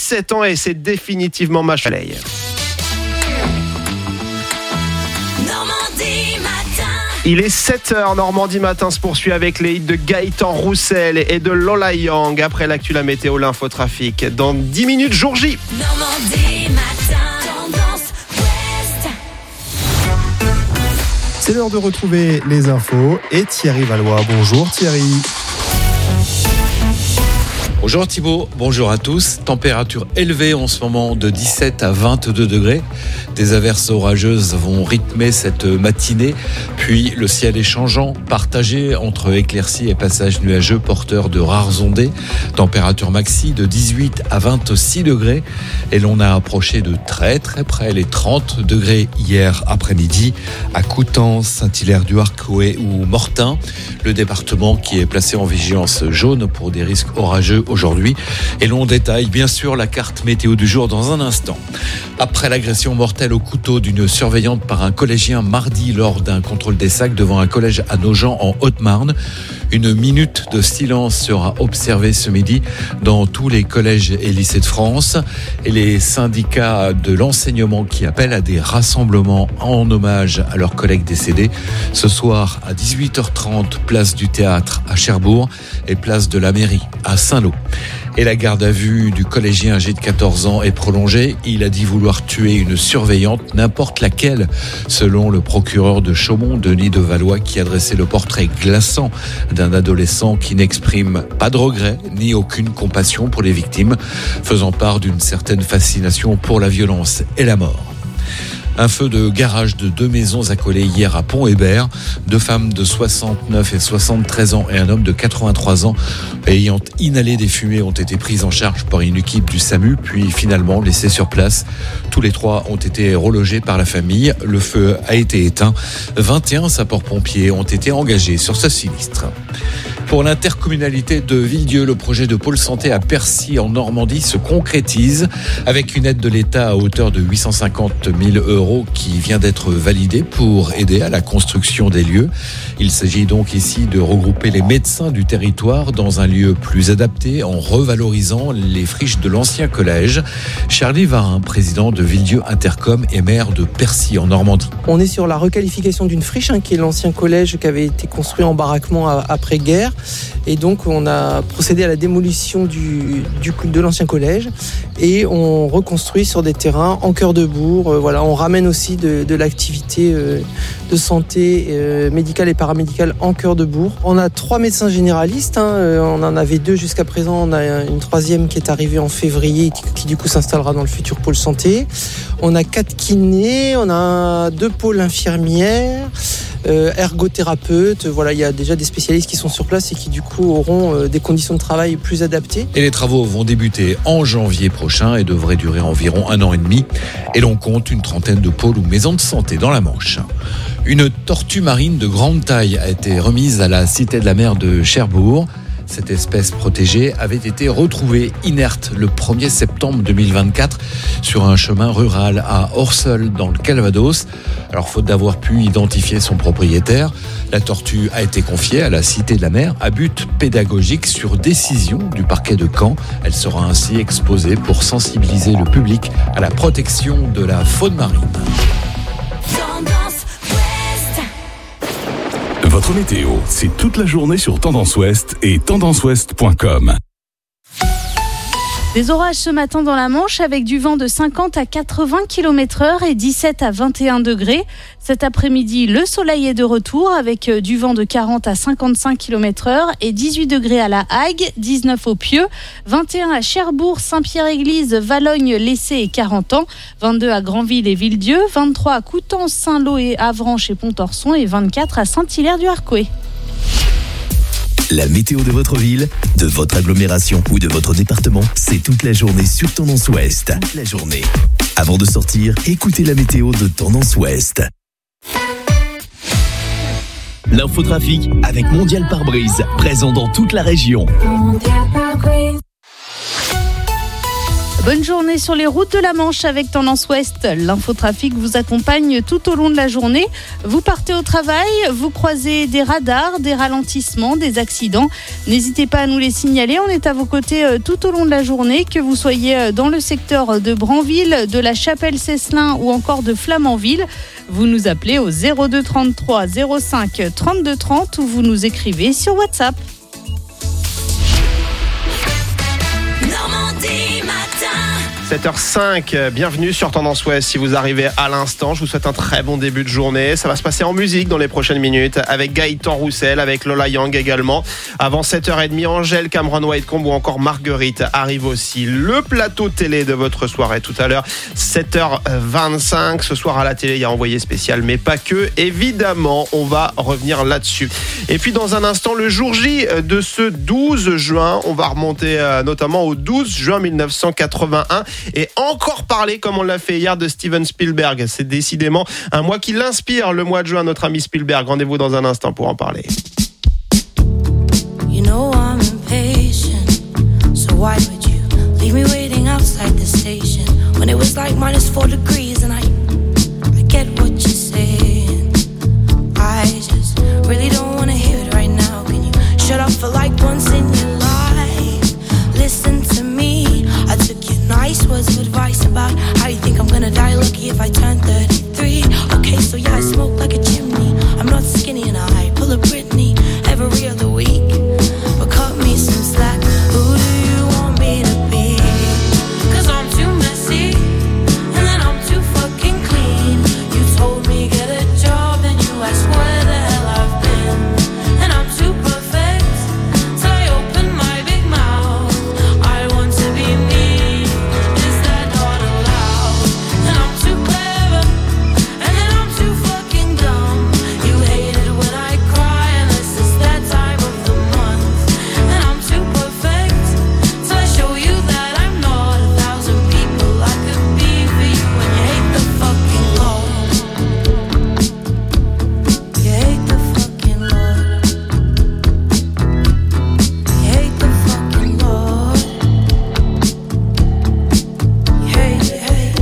17 ans et c'est définitivement ma soleil. Il est 7h, Normandie Matin se poursuit avec les hits de Gaëtan Roussel et de Lola Young. Après l'actu, la météo, l'infotrafic. Dans 10 minutes, jour J. Normandie Matin, tendance ouest. C'est l'heure de retrouver les infos et Thierry Valois. Bonjour Thierry. Bonjour Thibaut, bonjour à tous. Température élevée en ce moment de 17 à 22 degrés. Des averses orageuses vont rythmer cette matinée. Puis le ciel est changeant, partagé entre éclaircies et passages nuageux porteurs de rares ondées. Température maxi de 18 à 26 degrés. Et l'on a approché de très près les 30 degrés hier après-midi à Coutances, Saint-Hilaire-du-Harcouët ou Mortain. Le département qui est placé en vigilance jaune pour des risques orageux aujourd'hui. Et l'on détaille bien sûr la carte météo du jour dans un instant. Après l'agression mortelle au couteau d'une surveillante par un collégien mardi lors d'un contrôle des sacs devant un collège à Nogent en Haute-Marne, une minute de silence sera observée ce midi dans tous les collèges et lycées de France. Et les syndicats de l'enseignement qui appellent à des rassemblements en hommage à leurs collègues décédés. Ce soir à 18h30, place du Théâtre à Cherbourg et place de la Mairie à Saint-Lô. Et la garde à vue du collégien âgé de 14 ans est prolongée. Il a dit vouloir tuer une surveillante, n'importe laquelle, selon le procureur de Chaumont, Denis de Valois, qui a dressé le portrait glaçant d'un adolescent qui n'exprime pas de regret ni aucune compassion pour les victimes, faisant part d'une certaine fascination pour la violence et la mort. Un feu de garage de 2 maisons accolées hier à Pont-Hébert. 2 femmes de 69 et 73 ans et un homme de 83 ans ayant inhalé des fumées ont été prises en charge par une équipe du SAMU, puis finalement laissées sur place. Tous les 3 ont été relogés par la famille. Le feu a été éteint. 21 sapeurs-pompiers ont été engagés sur ce sinistre. Pour l'intercommunalité de Villedieu, le projet de pôle santé à Percy en Normandie se concrétise avec une aide de l'État à hauteur de 850 000 € qui vient d'être validée pour aider à la construction des lieux. Il s'agit donc ici de regrouper les médecins du territoire dans un lieu plus adapté en revalorisant les friches de l'ancien collège. Charlie Varin, président de Villedieu Intercom et maire de Percy en Normandie. On est sur la requalification d'une friche qui est l'ancien collège qui avait été construit en baraquement après-guerre. Et donc on a procédé à la démolition de l'ancien collège et on reconstruit sur des terrains en cœur de bourg. On ramène aussi de l'activité de santé médicale et paramédicale en cœur de bourg. On a 3 médecins généralistes, on en avait 2 jusqu'à présent, on a une 3e qui est arrivée en février qui du coup s'installera dans le futur pôle santé. On a 4 kinés, on a 2 pôles infirmières, ergothérapeutes. Il y a déjà des spécialistes qui sont sur place et qui du coup auront des conditions de travail plus adaptées. Et les travaux vont débuter en janvier prochain et devraient durer environ 1 an et demi. Et l'on compte une trentaine de pôles ou maisons de santé dans la Manche. Une tortue marine de grande taille a été remise à la Cité de la Mer de Cherbourg. Cette espèce protégée avait été retrouvée inerte le 1er septembre 2024 sur un chemin rural à Orseul dans le Calvados. Alors, faute d'avoir pu identifier son propriétaire, la tortue a été confiée à la Cité de la Mer à but pédagogique sur décision du parquet de Caen. Elle sera ainsi exposée pour sensibiliser le public à la protection de la faune marine. Votre météo, c'est toute la journée sur Tendance Ouest et tendanceouest.com. Des orages ce matin dans la Manche avec du vent de 50 à 80 km/h et 17 à 21 degrés. Cet après-midi, le soleil est de retour avec du vent de 40 à 55 km/h et 18 degrés à La Hague, 19 au Pieux, 21 à Cherbourg, Saint-Pierre-Église, Valognes, Lessé et Carentan, 22 à Granville et Villedieu, 23 à Coutances, Saint-Lô et Avranches et Pontorson et 24 à Saint-Hilaire-du-Harcouët. La météo de votre ville, de votre agglomération ou de votre département, c'est toute la journée sur Tendance Ouest. Toute la journée. Avant de sortir, écoutez la météo de Tendance Ouest. L'infotrafic avec Mondial Pare-Brise, présent dans toute la région. Bonne journée sur les routes de la Manche avec Tendance Ouest. L'infotrafic vous accompagne tout au long de la journée. Vous partez au travail, vous croisez des radars, des ralentissements, des accidents. N'hésitez pas à nous les signaler. On est à vos côtés tout au long de la journée, que vous soyez dans le secteur de Branville, de la Chapelle-Cesselin ou encore de Flamanville. Vous nous appelez au 02 33 05 32 30 ou vous nous écrivez sur WhatsApp. Normandie matin. 7h05, bienvenue sur Tendance Ouest. Si vous arrivez à l'instant, je vous souhaite un très bon début de journée. Ça va se passer en musique dans les prochaines minutes avec Gaëtan Roussel, avec Lola Young également. Avant 7h30, Angèle, Cameron Whitecomb ou encore Marguerite arrive aussi. Le plateau télé de votre soirée tout à l'heure, 7h25. Ce soir à la télé, il y a Envoyé spécial, mais pas que. Évidemment, on va revenir là-dessus. Et puis dans un instant, le jour J de ce 12 juin, on va remonter notamment au 12 juin 1981. Et encore parler, comme on l'a fait hier, de Steven Spielberg. C'est décidément un mois qui l'inspire, le mois de juin, notre ami Spielberg. Rendez-vous dans un instant pour en parler. You know I'm impatient, so why would you leave me waiting outside the station when it was like -4 degrees and I get what you're saying. I just really don't want to hear it right now. Can you shut up for like once in your life? Listen to me, I took your nice words of advice about how you think I'm gonna die lucky if I turn 33. Okay, so yeah, I smoke like a chimney. I'm not skinny and I pull a Britney every other week. But cut me some slack, who do you want me to be? 'Cause I'm too messy, and then I'm too fucking clean. You told me get a job, then you asked where the hell I've been. And I'm too perfect, till I open my big mouth. I want to be me, is that not allowed? And I'm too clever, and then I'm too fucking dumb. You hate it when I cry, and this is that time of the month. And I'm too perfect, till I show you that I'm not 1,000 people I could be for you. And you hate the fucking Lord. You hate the fucking Lord. You hate the fucking Lord. You hate, you hate.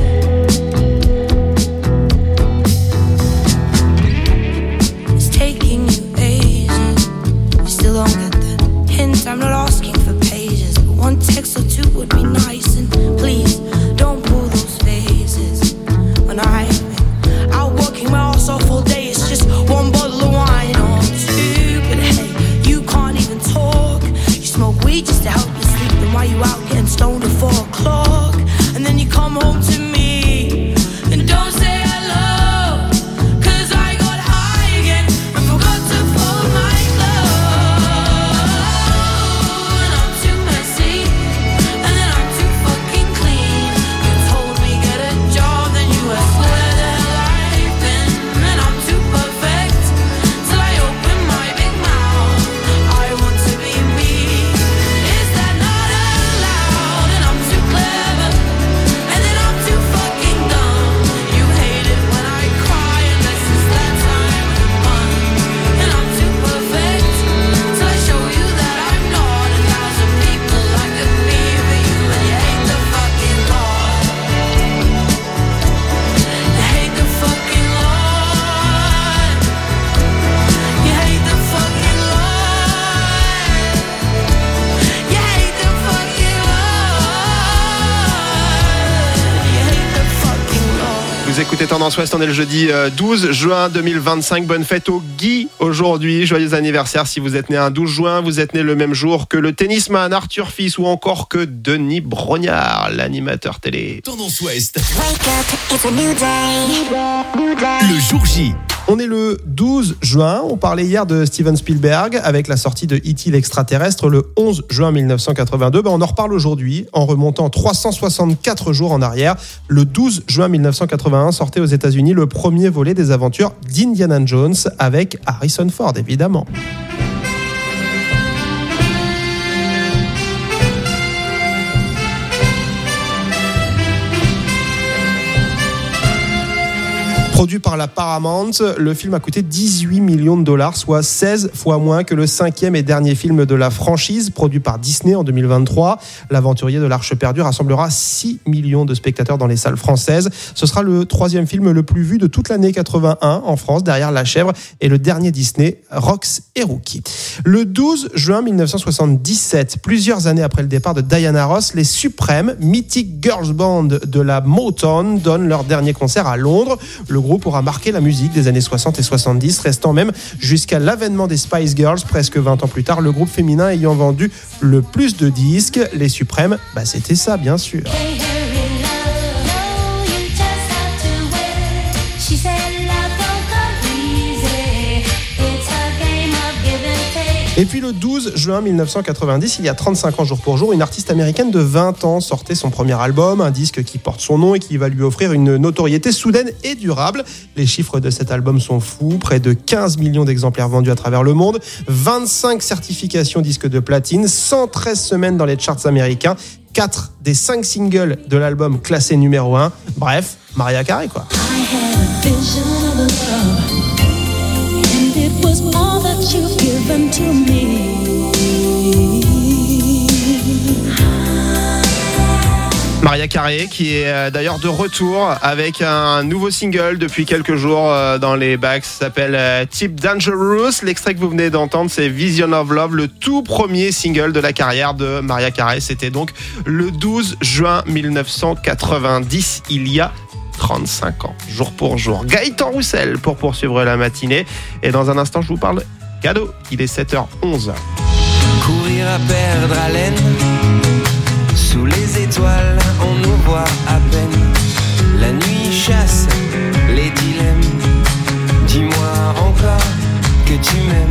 It's taking you ages. You still don't get the hint. I'm not asking for pages, but one text or two would be nice. And please don't pull those phases. When I've been out working my ass off all day, it's just one bottle of wine or two. But hey, you can't even talk. You smoke weed just to help you sleep. Then why you out getting stoned at 4 o'clock? And then you come home to me and don't say hello. 'Cause I got high again and forgot to fold my clothes. And I'm too messy, and then I'm too fucking clean. You told me get a job, then you asked where the hell I've been. And I'm too perfect, till I open my big mouth. I want to be me, is that not allowed? And I'm too clever, and then I'm too fucking dumb. You hate it when I cry, and this is that time of the month. And I'm too perfect, till I show you that I'm not 1,000 people I could be for you. And you hate the fucking Lord. You hate the fucking Lord. You hate the fucking Lord. You hate the fucking Lord. You hate the fucking Lord. Vous écoutez Tendance Ouest, on est le jeudi 12 juin 2025. Bonne fête au Guy aujourd'hui. Joyeux anniversaire si vous êtes né un 12 juin. Vous êtes né le même jour que le tennisman Arthur Fils ou encore que Denis Brognard, l'animateur télé. Tendance Ouest. Le jour J. On est le 12 juin, on parlait hier de Steven Spielberg avec la sortie de E.T. l'extraterrestre le 11 juin 1982. On en reparle aujourd'hui en remontant 364 jours en arrière. Le 12 juin 1981 sortait aux États-Unis le premier volet des aventures d'Indiana Jones avec Harrison Ford évidemment. Produit par la Paramount, le film a coûté 18 millions de dollars, soit 16 fois moins que le 5e et dernier film de la franchise, produit par Disney en 2023. L'aventurier de l'Arche perdue rassemblera 6 millions de spectateurs dans les salles françaises. Ce sera le 3e film le plus vu de toute l'année 81 en France, derrière La Chèvre et le dernier Disney, Rox et Rookie. Le 12 juin 1977, plusieurs années après le départ de Diana Ross, les Suprêmes, mythique girls band de la Motown, donnent leur dernier concert à Londres. Le groupe aura marqué la musique des années 60 et 70, restant même jusqu'à l'avènement des Spice Girls, presque 20 ans plus tard, le groupe féminin ayant vendu le plus de disques. Les Suprêmes, c'était ça, bien sûr. Et puis le 12 juin 1990, il y a 35 ans jour pour jour, une artiste américaine de 20 ans sortait son premier album, un disque qui porte son nom et qui va lui offrir une notoriété soudaine et durable. Les chiffres de cet album sont fous, près de 15 millions d'exemplaires vendus à travers le monde, 25 certifications disques de platine, 113 semaines dans les charts américains, 4 des 5 singles de l'album classés numéro 1. Bref, Mariah Carey quoi. You've given to me. Mariah Carey qui est d'ailleurs de retour avec un nouveau single depuis quelques jours dans les bacs, ça s'appelle Tip Dangerous. L'extrait que vous venez d'entendre, c'est Vision of Love, le tout premier single de la carrière de Mariah Carey. C'était donc le 12 juin 1990, il y a 35 ans, jour pour jour. Gaëtan Roussel pour poursuivre la matinée. Et dans un instant, je vous parle cadeau. Il est 7h11. Courir à perdre haleine, sous les étoiles, on nous voit à peine. La nuit chasse les dilemmes. Dis-moi encore que tu m'aimes.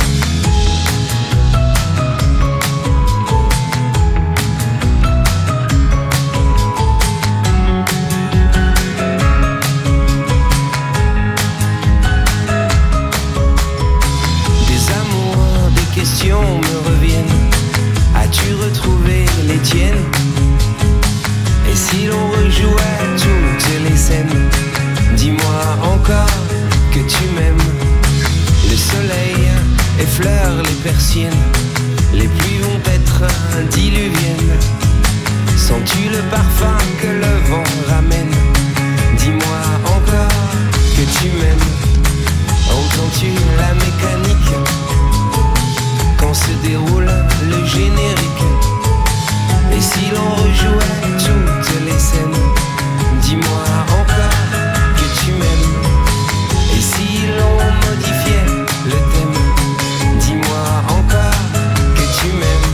Me reviennent. As-tu retrouvé les tiennes? Et si l'on rejouait toutes les scènes? Dis-moi encore que tu m'aimes. Le soleil effleure les persiennes, les pluies vont être diluviennes. Sens-tu le parfum que le vent ramène? Dis-moi encore que tu m'aimes. Entends-tu la mécanique quand se déroule le générique? Et si l'on rejouait toutes les scènes? Dis-moi encore que tu m'aimes. Et si l'on modifiait le thème? Dis-moi encore que tu m'aimes.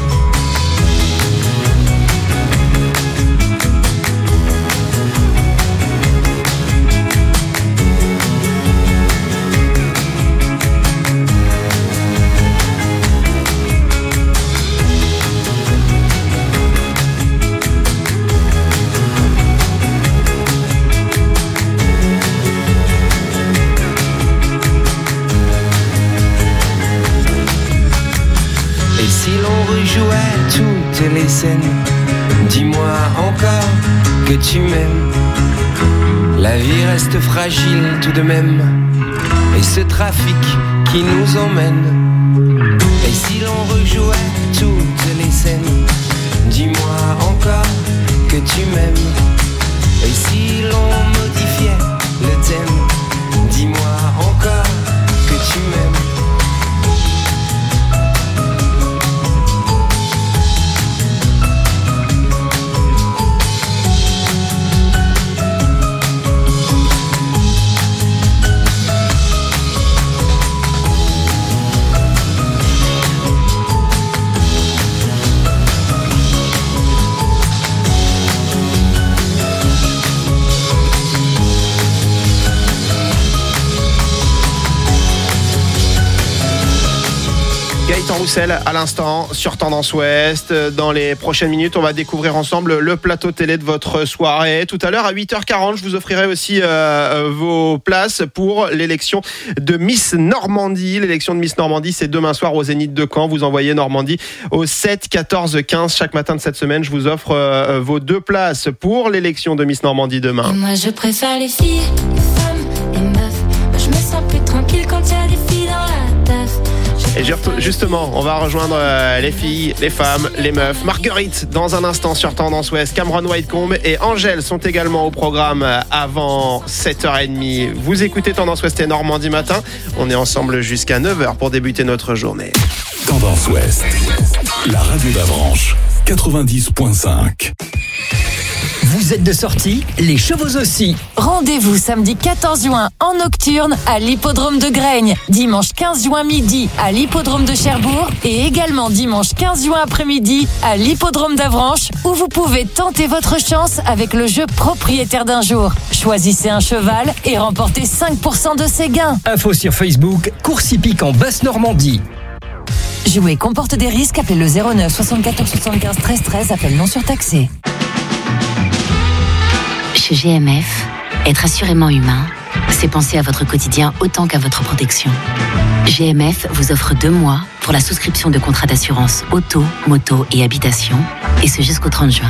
Toutes les scènes, dis-moi encore que tu m'aimes. La vie reste fragile tout de même, et ce trafic qui nous emmène. Et si l'on rejouait toutes les scènes? Dis-moi encore que tu m'aimes. Et si l'on modifiait le thème? Dis-moi encore que tu m'aimes. Gaëtan Roussel à l'instant sur Tendance Ouest. Dans les prochaines minutes, on va découvrir ensemble le plateau télé de votre soirée. Tout à l'heure à 8h40, je vous offrirai aussi vos places pour l'élection de Miss Normandie. L'élection de Miss Normandie, c'est demain soir au Zénith de Caen. Vous envoyez Normandie au 7 14 15. Chaque matin de cette semaine, je vous offre vos 2 places pour l'élection de Miss Normandie demain. Et moi je préfère les filles, les femmes, les Et justement, on va rejoindre les filles, les femmes, les meufs. Marguerite, dans un instant sur Tendance Ouest. Cameron Whitecomb et Angèle sont également au programme avant 7h30. Vous écoutez Tendance Ouest et Normandie Matin. On est ensemble jusqu'à 9h pour débuter notre journée. Tendance Ouest, la radio d'Avranches, 90.5. Vous êtes de sortie, les chevaux aussi. Rendez-vous samedi 14 juin en nocturne à l'hippodrome de Graignes, dimanche 15 juin midi à l'hippodrome de Cherbourg et également dimanche 15 juin après-midi à l'hippodrome d'Avranches où vous pouvez tenter votre chance avec le jeu propriétaire d'un jour. Choisissez un cheval et remportez 5% de ses gains. Info sur Facebook, course hippique en Basse-Normandie. Jouer comporte des risques, appelez le 09 74 75 13 13, appel non surtaxé. Chez GMF, être assurément humain, c'est penser à votre quotidien autant qu'à votre protection. GMF vous offre 2 mois pour la souscription de contrats d'assurance auto, moto et habitation, et ce jusqu'au 30 juin.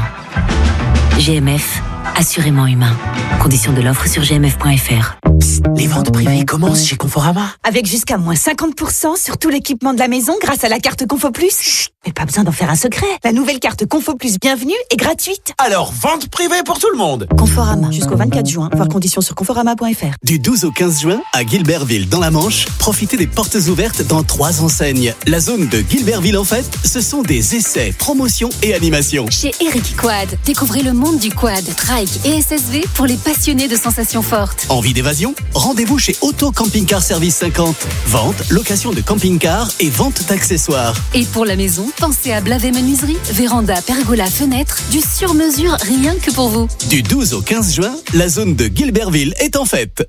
GMF, assurément humain. Conditions de l'offre sur gmf.fr. Les ventes privées commencent chez Conforama. Avec jusqu'à moins 50% sur tout l'équipement de la maison grâce à la carte Confo Plus. Chut, mais pas besoin d'en faire un secret. La nouvelle carte Confo Plus Bienvenue est gratuite. Alors, vente privée pour tout le monde. Conforama, jusqu'au 24 juin. Voir conditions sur conforama.fr. Du 12 au 15 juin, à Guilbertville, dans la Manche, profitez des portes ouvertes dans 3 enseignes. La zone de Guilbertville, en fait, ce sont des essais, promotions et animations. Chez Eric Quad, découvrez le monde du quad, trike et SSV pour les passionnés de sensations fortes. Envie d'évasion ? Rendez-vous chez Auto Camping Car Service 50. Vente, location de camping-car et vente d'accessoires. Et pour la maison, pensez à Blavet Menuiserie, véranda, pergola, fenêtre, du sur-mesure rien que pour vous. Du 12 au 15 juin, la zone de Guilbertville est en fête.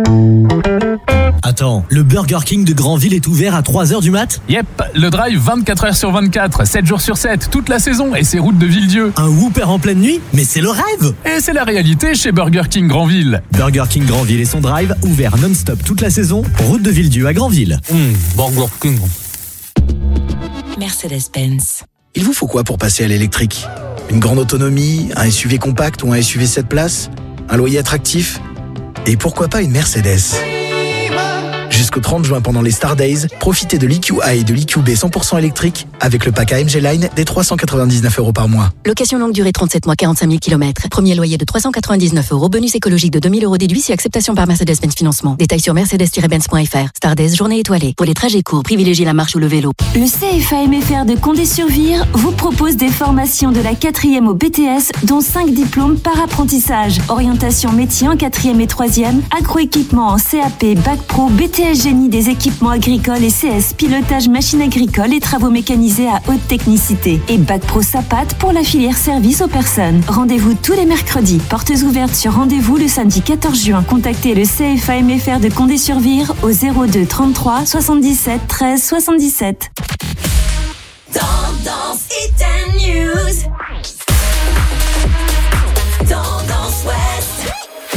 Attends, le Burger King de Granville est ouvert à 3h du mat ? Yep, le drive 24h sur 24, 7 jours sur 7, toute la saison, et c'est route de Villedieu. Un Whopper en pleine nuit ? Mais c'est le rêve ! Et c'est la réalité chez Burger King Granville. Burger King Granville et son drive, ouvert non-stop toute la saison, route de Villedieu à Granville. Burger King. Mercedes-Benz. Il vous faut quoi pour passer à l'électrique ? Une grande autonomie, un SUV compact ou un SUV 7 places ? Un loyer attractif ? Et pourquoi pas une Mercedes ? Jusqu'au 30 juin pendant les Star Days, profitez de l'EQA et de l'EQB 100% électrique avec le pack AMG Line des 399 € par mois. Location longue durée 37 mois, 45 000 km. Premier loyer de 399 €. Bonus écologique de 2 000 € déduit si acceptation par Mercedes-Benz Financement. Détails sur mercedes-benz.fr. Star Days, journée étoilée. Pour les trajets courts, privilégiez la marche ou le vélo. Le CFA-MFR de Condé-sur-Vire vous propose des formations de la 4e au BTS, dont 5 diplômes par apprentissage. Orientation métier en 4e et 3e, agroéquipement en CAP, Bac Pro, BTS Génie des équipements agricoles et CS pilotage machines agricoles et travaux mécanisés à haute technicité. Et Bac Pro SAPAT pour la filière service aux personnes. Rendez-vous tous les mercredis. Portes ouvertes sur rendez-vous le samedi 14 juin. Contactez le CFA-MFR de Condé-sur-Vire au 02 33 77 13 77. Tendance Hit News. Tendance Ouest.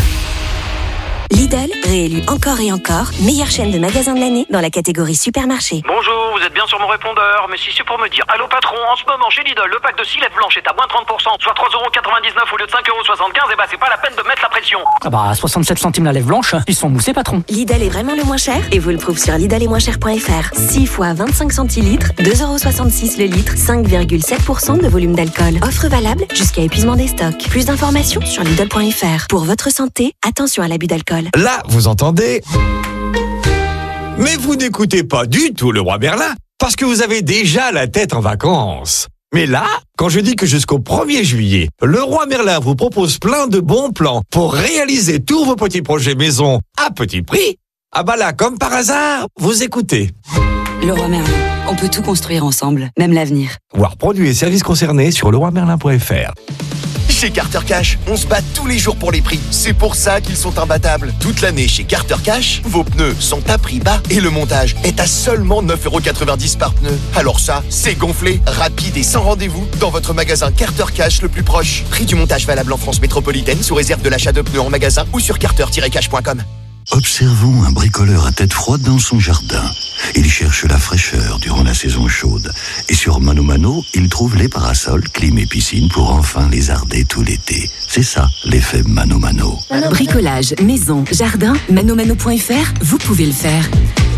Lidl, réélu encore et encore, meilleure chaîne de magasins de l'année dans la catégorie supermarché. Bonjour, vous êtes bien sur mon répondeur, mais si c'est pour me dire allô patron, en ce moment chez Lidl, le pack de 6 lettres blanches est à moins 30%, soit 3,99 € au lieu de 5,75 €, et bah c'est pas la peine de mettre la pression. Ah bah 67 centimes la lèvre blanche, ils sont moussés patron. Lidl est vraiment le moins cher et vous le prouve sur lidletmoincher.fr. 6 fois 25 centilitres, 2,66 € le litre, 5,7% de volume d'alcool. Offre valable jusqu'à épuisement des stocks. Plus d'informations sur lidl.fr. Pour votre santé, attention à l'abus d'alcool. Là, vous entendez ? Mais vous n'écoutez pas du tout le roi Merlin, parce que vous avez déjà la tête en vacances. Mais là, quand je dis que jusqu'au 1er juillet, le roi Merlin vous propose plein de bons plans pour réaliser tous vos petits projets maison à petit prix, ah bah là, comme par hasard, vous écoutez. Le roi Merlin, on peut tout construire ensemble, même l'avenir. Voir produits et services concernés sur leroimerlin.fr. Chez Carter Cash, on se bat tous les jours pour les prix. C'est pour ça qu'ils sont imbattables. Toute l'année chez Carter Cash, vos pneus sont à prix bas et le montage est à seulement 9,90 € par pneu. Alors ça, c'est gonflé, rapide et sans rendez-vous dans votre magasin Carter Cash le plus proche. Prix du montage valable en France métropolitaine sous réserve de l'achat de pneus en magasin ou sur carter-cash.com. Observons un bricoleur à tête froide dans son jardin. Il cherche la fraîcheur durant la saison chaude. Et sur Mano Mano, il trouve les parasols, clim et piscine pour enfin lézarder tout l'été. C'est ça, l'effet Mano Mano. Bricolage, maison, jardin, manomano.fr, vous pouvez le faire.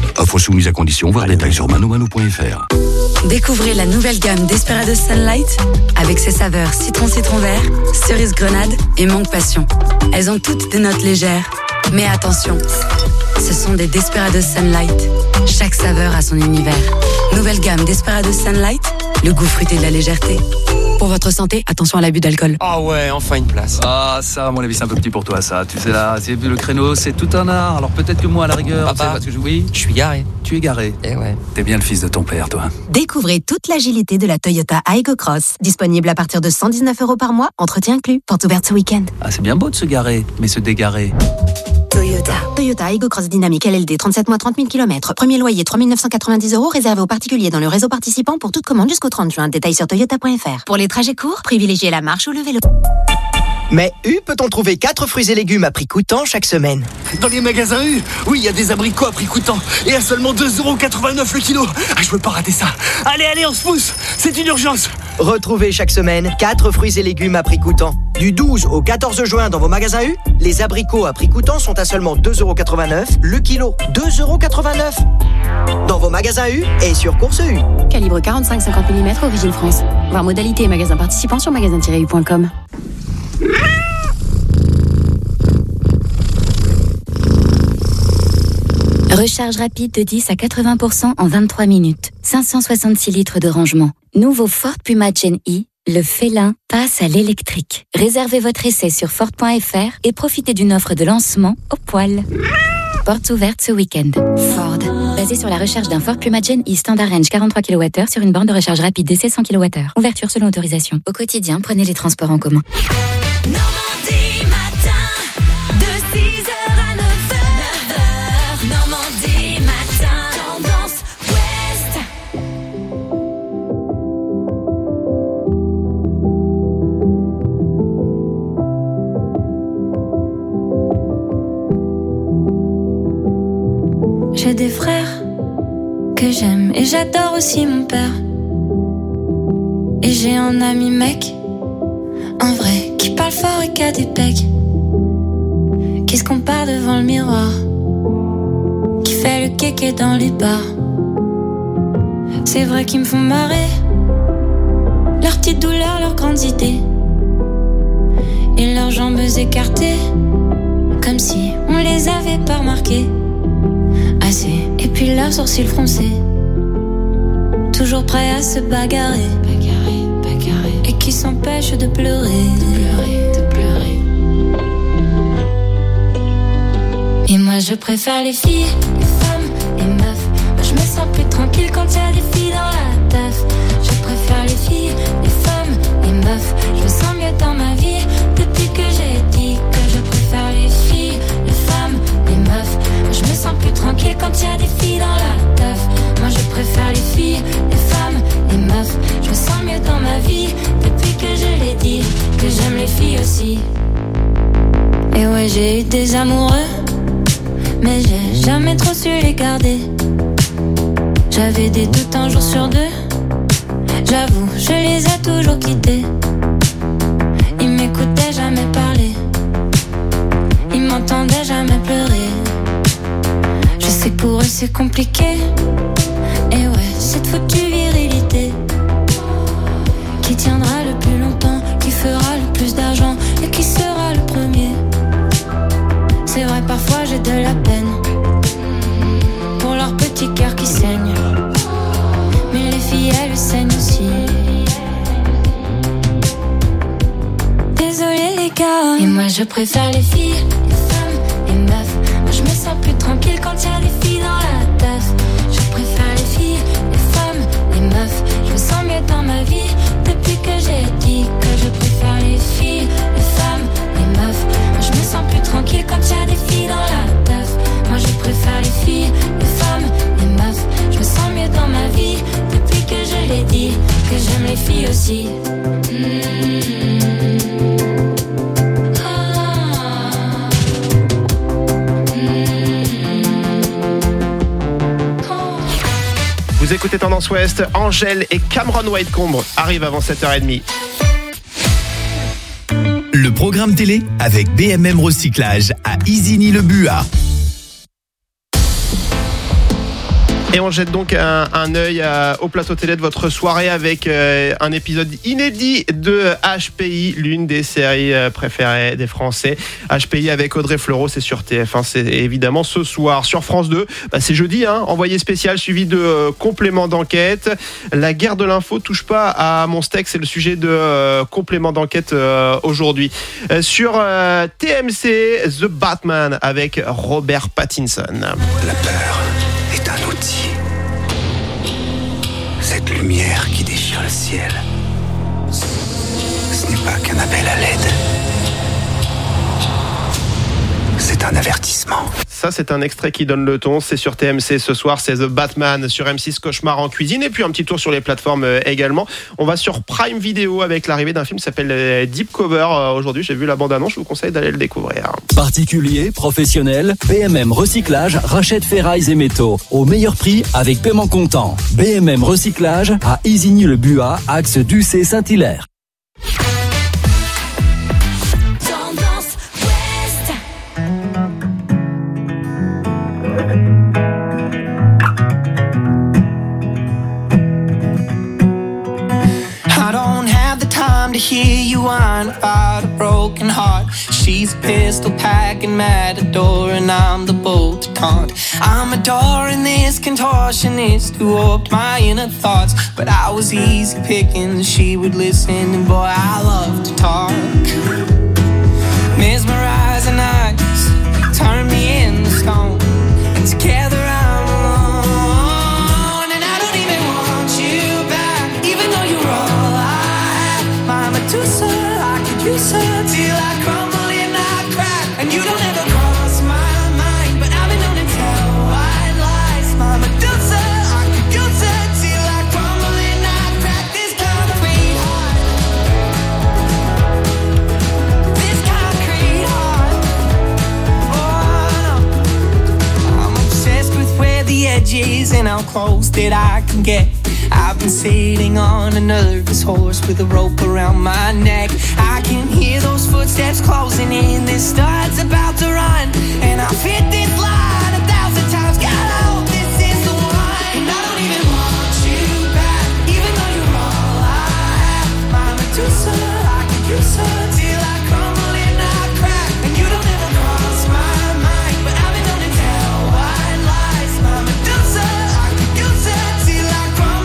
Offre soumise à condition, voir détails sur manomano.fr. Découvrez la nouvelle gamme Desperados Sunlight avec ses saveurs citron vert, cerise grenade et mangue passion. Elles ont toutes des notes légères. Mais attention, ce sont des Desperados Sunlight. Chaque saveur a son univers. Nouvelle gamme Desperados Sunlight, le goût fruité de la légèreté. Pour votre santé, attention à l'abus d'alcool. Ah ouais, enfin une place. Ah ça, à mon avis, c'est un peu petit pour toi, ça. Tu sais là, le créneau, c'est tout un art. Alors peut-être que moi, à la rigueur, Papa, tu sais, parce que oui, je suis garé. Tu es garé. Eh ouais. T'es bien le fils de ton père, toi. Découvrez toute l'agilité de la Toyota Aygo Cross. Disponible à partir de 119 € par mois, entretien inclus. Porte ouverte ce week-end. Ah, c'est bien beau de se garer, mais se dégarer. Toyota Aygo Cross Dynamique LLD, 37 mois, 30 000 km. Premier loyer, 3 990 € réservé aux particuliers dans le réseau participant pour toute commande jusqu'au 30 juin. Détails sur toyota.fr. Pour les trajets courts, privilégiez la marche ou le vélo. Mais U peut-on trouver 4 fruits et légumes à prix coûtant chaque semaine? Dans les magasins U, oui, il y a des abricots à prix coûtant et à seulement 2,89 € le kilo. Ah, je veux pas rater ça. Allez, on se pousse, c'est une urgence. Retrouvez chaque semaine 4 fruits et légumes à prix coûtant. Du 12 au 14 juin dans vos magasins U, les abricots à prix coûtant sont à seulement 2,89 € le kilo. 2,89 € dans vos magasins U et sur Course U. Calibre 45-50 mm, origine France. Voir modalité et magasins participants sur magasin-u.com. Recharge rapide de 10 à 80% en 23 minutes. 566 litres de rangement. Nouveau Ford Puma Gen E, le félin passe à l'électrique. Réservez votre essai sur Ford.fr et profitez d'une offre de lancement au poil. Portes ouvertes ce week-end. Ford. Basé sur la recharge d'un Ford Puma Gen E Standard Range 43 kWh sur une borne de recharge rapide d'essai 100 kWh. Ouverture selon autorisation. Au quotidien, prenez les transports en commun. Normandie matin, de 6h à 9h. Normandie matin, tendance ouest. J'ai des frères que j'aime et j'adore aussi mon père. Et j'ai un ami mec, un vrai, qui parle fort et qui a des pecs, qui se compare devant le miroir, qui fait le kéké dans les bars. C'est vrai qu'ils me font marrer, leurs petites douleurs, leurs grandes idées, et leurs jambes écartées, comme si on les avait pas remarquées. Assez, et puis leurs sourcils froncés, toujours prêts à se bagarrer, et qui s'empêchent de pleurer, Et moi je préfère les filles, les femmes, les meufs. Moi je me sens plus tranquille quand y a des filles dans la teuf. Je préfère les filles, les femmes, les meufs. Je me sens mieux dans ma vie depuis que j'ai dit que je préfère les filles, les femmes, les meufs. Moi je me sens plus tranquille quand y a des filles dans la teuf. Moi je préfère les filles, les femmes, les meufs. Je me sens mieux dans ma vie depuis que je l'ai dit que j'aime les filles aussi. Et ouais, j'ai eu des amoureux, mais j'ai jamais trop su les garder. J'avais des doutes un jour sur deux, j'avoue, je les ai toujours quittés. Ils m'écoutaient jamais parler, ils m'entendaient jamais pleurer. Je sais que pour eux c'est compliqué, et ouais, cette foutue virilité qui tiendra le plus longtemps, qui fera le plus d'argent et qui sera le premier. C'est vrai, parfois j'ai de la peine pour leur petit cœur qui saigne, mais les filles elles saignent aussi. Désolée les gars, et moi je préfère les filles, les femmes, les meufs. Moi je me sens plus tranquille quand y a des filles dans la teuf. Je préfère les filles, les femmes, les meufs. Je me sens mieux dans ma vie depuis que j'ai dit que je préfère les filles, les femmes, les meufs. Moi je me sens plus tranquille quand y a des filles dans la teuf. Moi je préfère les filles, les femmes, les meufs. Je me sens mieux dans ma vie depuis que je l'ai dit que j'aime les filles aussi. Vous écoutez Tendance Ouest, Angèle et Cameron Whitecombe arrivent avant 7h30. Le programme télé avec BMM Recyclage à Isigny-le-Buat. Et on jette donc un œil au plateau télé de votre soirée avec un épisode inédit de HPI, l'une des séries préférées des Français. HPI avec Audrey Fleurot, c'est sur TF1, c'est évidemment ce soir. Sur France 2, c'est jeudi, envoyé spécial suivi de complément d'enquête. La guerre de l'info touche pas à mon steak, c'est le sujet de complément d'enquête aujourd'hui. Sur TMC, The Batman avec Robert Pattinson. La peur est un outil. Cette lumière qui déchire le ciel, ce n'est pas qu'un appel à l'aide. C'est un avertissement. Ça, c'est un extrait qui donne le ton. C'est sur TMC ce soir. C'est The Batman sur M6 Cauchemar en cuisine. Et puis un petit tour sur les plateformes également. On va sur Prime Video avec l'arrivée d'un film qui s'appelle Deep Cover. Aujourd'hui, j'ai vu la bande-annonce. Je vous conseille d'aller le découvrir. Particuliers, professionnels, BMM Recyclage rachète ferrailles et métaux au meilleur prix avec paiement comptant. BMM Recyclage à Isigny-le-Buat, axe Ducé-Saint-Hilaire. To hear you whine about a broken heart. She's a pistol packing matador and I'm the bolt to taunt. I'm adoring this contortionist who warped my inner thoughts, but I was easy picking, she would listen, and boy I love to talk. Mesmerizing eyes turn me into stone, and together I'm alone, and I don't even want you back, even though you're all I'm a Medusa, I could use her till I crumble and I crack. And you don't ever cross my mind, but I've been known to tell white lies. My Medusa, I could use her till I crumble and I crack. This concrete heart, this concrete heart. Oh no, I'm obsessed with where the edge is and how close that I can get. I've been sitting on a nervous horse with a rope around my neck. I can hear those footsteps closing in. This start's about to run, and I've hit this line 1,000 times. God, I hope this is the one. And I don't even want you back, even though you're all I have. My Medusa, I could use her till I crumble and I crack. And you don't ever cross my mind, but I've been known to tell white lies. My Medusa, I could use her till I crumble.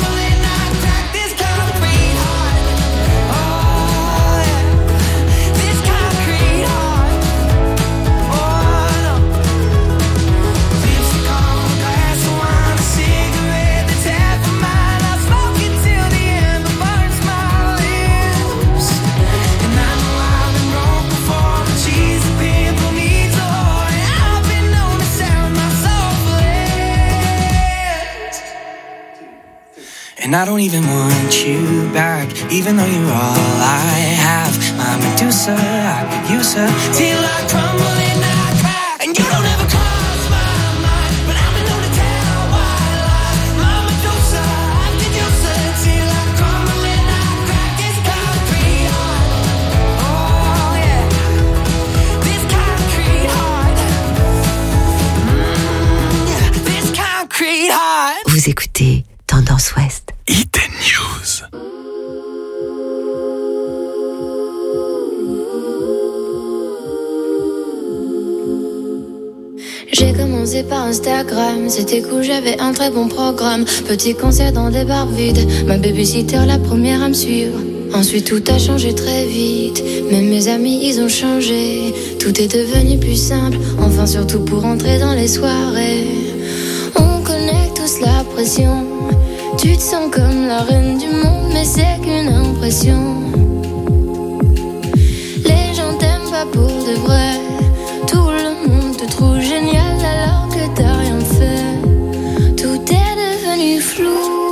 And I don't even want you back, even though you're all I have. My Medusa, I could use her till I crumble and I crack. And you don't ever cross my mind, but I've been known to tell white lies. My Medusa, I could use her till I crumble and I crack. This concrete heart, oh yeah, this concrete heart, this concrete heart. Vous écoutez Tendance Ouest. Hit News. J'ai commencé par Instagram, c'était cool, j'avais un très bon programme. Petit concert dans des bars vides, ma babysitter la première à me suivre. Ensuite tout a changé très vite, même mes amis ils ont changé. Tout est devenu plus simple, enfin surtout pour entrer dans les soirées. On connaît tous la pression, tu te sens comme la reine du monde, mais c'est qu'une impression. Les gens t'aiment pas pour de vrai, tout le monde te trouve génial alors que t'as rien fait. Tout est devenu flou,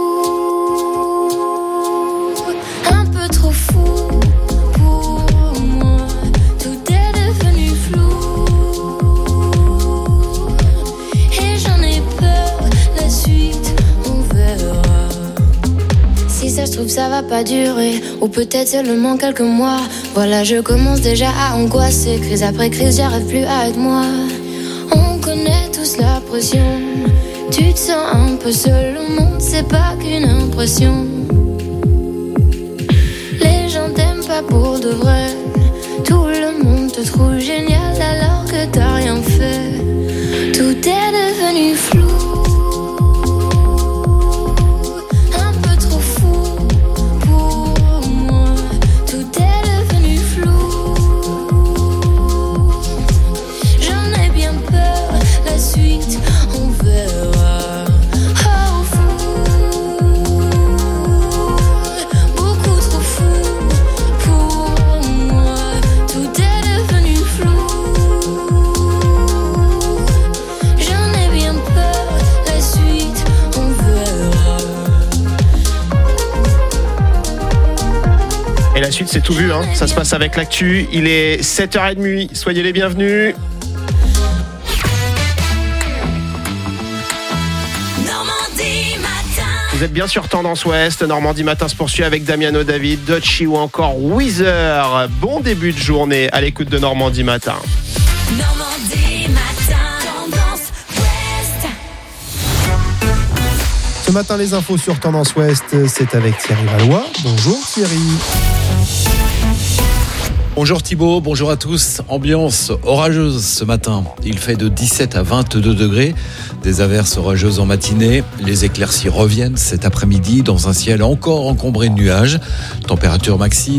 un peu trop fou pour moi. Tout est devenu flou et j'en ai peur, la suite on verra. Si ça se trouve ça va pas durer, ou peut-être seulement quelques mois. Voilà, je commence déjà à angoisser. Crise après crise, j'arrive plus à être moi. On connaît tous la pression, Tu te sens un peu seul au monde, c'est pas qu'une impression. Les gens t'aiment pas pour de vrai. Tout le monde te trouve génial alors que t'as rien fait. Tout est devenu flou. La suite, c'est tout vu, hein. Ça se passe avec l'actu. Il est 7h30. Soyez les bienvenus. Normandie Matin. Vous êtes bien sur Tendance Ouest. Normandie Matin se poursuit avec Damiano David, Dutchy ou encore Weezer. Bon début de journée à l'écoute de Normandie Matin. Normandie Matin. Tendance Ouest. Ce matin, les infos sur Tendance Ouest, c'est avec Thierry Valois. Bonjour Thierry. Bonjour Thibaut, bonjour à tous. Ambiance orageuse ce matin. Il fait de 17 à 22 degrés. Des averses orageuses en matinée. Les éclaircies reviennent cet après-midi dans un ciel encore encombré de nuages. Température maxi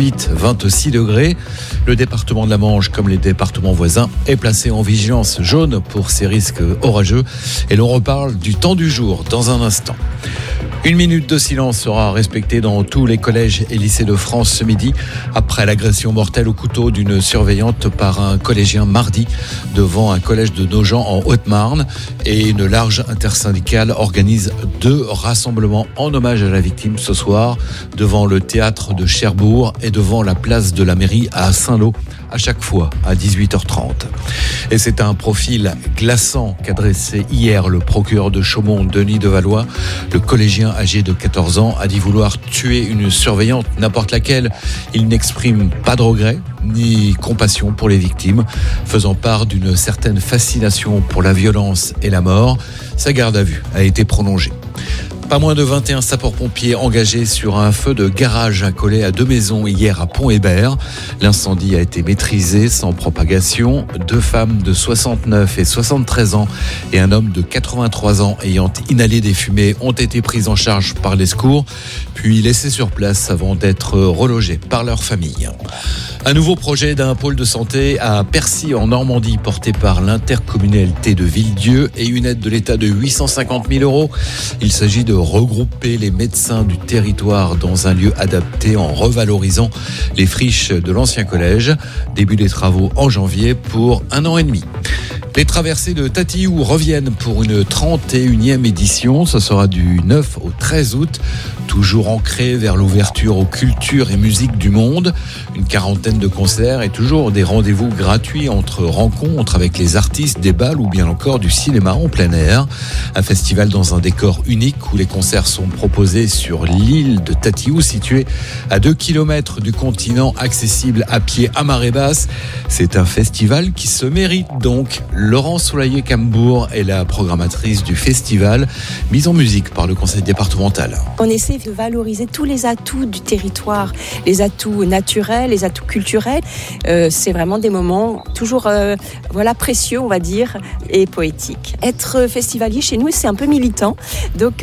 18-26 degrés. Le département de la Manche, comme les départements voisins, est placé en vigilance jaune pour ces risques orageux. Et l'on reparle du temps du jour dans un instant. Une minute de silence sera respectée dans tous les collèges et lycées de France ce midi après l'agression mortelle au couteau d'une surveillante par un collégien mardi devant un collège de Nogent en Haute-Marne. Et une large intersyndicale organise 2 rassemblements en hommage à la victime ce soir devant le théâtre de Cherbourg et devant la place de la mairie à Saint-Lô, à chaque fois à 18h30. Et c'est un profil glaçant qu'a dressé hier le procureur de Chaumont, Denis Devalois. Le collégien âgé de 14 ans a dit vouloir tuer une surveillante, n'importe laquelle. Il n'exprime pas de regret ni compassion pour les victimes, faisant part d'une certaine fascination pour la violence et la mort. Sa garde à vue a été prolongée. Pas moins de 21 sapeurs-pompiers engagés sur un feu de garage accolé à 2 maisons hier à Pont-Hébert. L'incendie a été maîtrisé sans propagation. 2 femmes de 69 et 73 ans et un homme de 83 ans ayant inhalé des fumées ont été prises en charge par les secours, puis laissés sur place avant d'être relogés par leur famille. Un nouveau projet d'un pôle de santé à Percy en Normandie porté par l'intercommunalité de Villedieu et une aide de l'État de 850 000 €. Il s'agit de regrouper les médecins du territoire dans un lieu adapté en revalorisant les friches de l'ancien collège. Début des travaux en janvier pour 1 an et demi. Les traversées de Tatiou reviennent pour une 31e édition. Ce sera du 9 au 13 août, toujours ancré vers l'ouverture aux cultures et musiques du monde. Une quarantaine de concerts et toujours des rendez-vous gratuits entre rencontres avec les artistes, des bals ou bien encore du cinéma en plein air. Un festival dans un décor unique où les concerts sont proposés sur l'île de Tatiou, située à 2 km du continent, accessible à pied à marée basse. C'est un festival qui se mérite donc. Laurence Soulaillé-Cambourg est la programmatrice du festival, mise en musique par le conseil départemental. On essaie de valoriser tous les atouts du territoire, les atouts naturels, les atouts culturels. C'est vraiment des moments toujours précieux, on va dire, et poétiques. Être festivalier chez nous, c'est un peu militant. Donc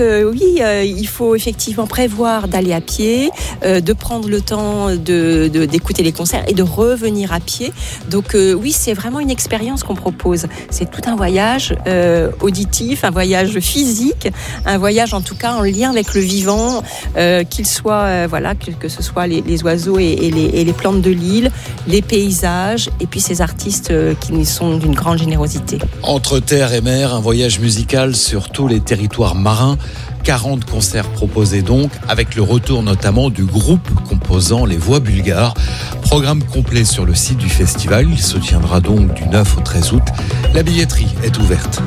il faut effectivement prévoir d'aller à pied, de prendre le temps d'écouter les concerts et de revenir à pied. Donc oui, c'est vraiment une expérience qu'on propose. C'est tout un voyage auditif, un voyage physique, un voyage en tout cas en lien avec le vivant, qu'il soit que ce soit les oiseaux et les plantes de l'île, les paysages et puis ces artistes qui sont d'une grande générosité. Entre terre et mer, un voyage musical sur tous les territoires marins. 40 concerts proposés donc, avec le retour notamment du groupe composant les Voix bulgares. Programme complet sur le site du festival. Il se tiendra donc du 9 au 13 août. La billetterie est ouverte.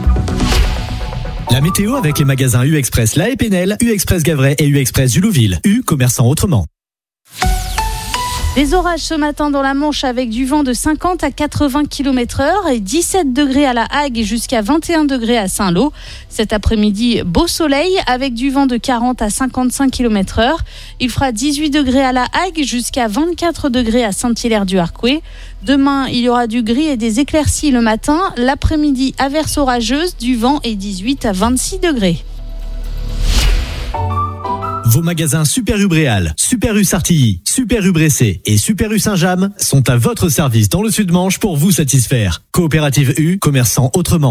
La météo avec les magasins U-Express La Épinel, U-Express Gavray et U-Express Julouville. U, commerçant autrement. Des orages ce matin dans la Manche avec du vent de 50 à 80 km/h et 17 degrés à La Hague et jusqu'à 21 degrés à Saint-Lô. Cet après-midi, beau soleil avec du vent de 40 à 55 km/h. Il fera 18 degrés à La Hague jusqu'à 24 degrés à Saint-Hilaire-du-Harcouët. Demain, il y aura du gris et des éclaircies le matin. L'après-midi, averse orageuse, du vent et 18 à 26 degrés. Vos magasins Super U Bréal, Super U Sartilly, Super U Bressé et Super U Saint-James sont à votre service dans le Sud-Manche pour vous satisfaire. Coopérative U, commerçant autrement.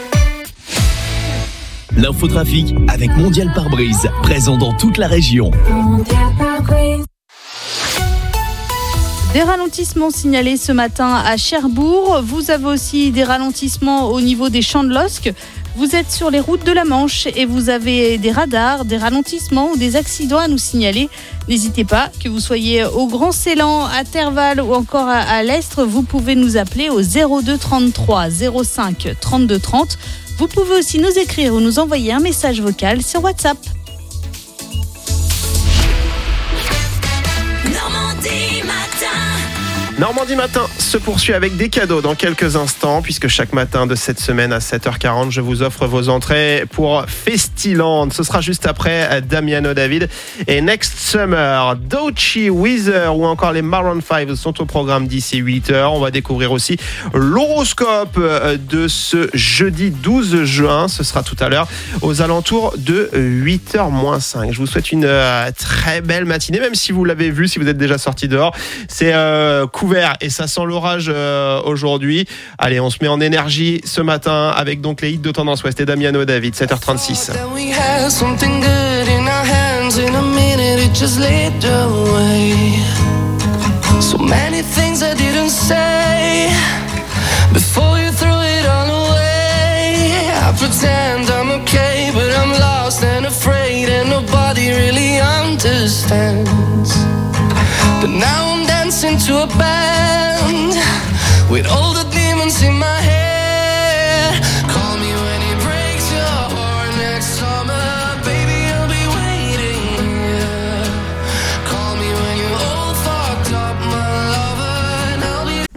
L'infotrafic avec Mondial Pare-Brise, présent dans toute la région. Des ralentissements signalés ce matin à Cherbourg. Vous avez aussi des ralentissements au niveau des Champs de Losque. Vous êtes sur les routes de la Manche et vous avez des radars, des ralentissements ou des accidents à nous signaler. N'hésitez pas, que vous soyez au Grand Ceylan, à Terval ou encore à l'Estre, vous pouvez nous appeler au 02 33 05 32 30. Vous pouvez aussi nous écrire ou nous envoyer un message vocal sur WhatsApp. Normandie Matin se poursuit avec des cadeaux dans quelques instants, puisque chaque matin de cette semaine à 7h40, je vous offre vos entrées pour Festiland. Ce sera juste après Damiano David et Next Summer. Doechii, Weezer ou encore les Maroon 5 sont au programme d'ici 8h. On va découvrir aussi l'horoscope de ce jeudi 12 juin. Ce sera tout à l'heure aux alentours de 8h-5. Je vous souhaite une très belle matinée, même si vous l'avez vu, si vous êtes déjà sorti dehors. C'est couvert et ça sent l'orage aujourd'hui. Allez, on se met en énergie ce matin avec donc les hits de Tendance Ouest et Damiano David, 7h36. So many things I didn't say before you threw it all away. I pretend I'm okay, but I'm lost and afraid, and nobody really understands. But now I'm dancing to a band with all the demons in my head. Call me when it breaks your heart next summer, baby, I'll be waiting here. Call me when you're all fucked up, my lover, and I'll be...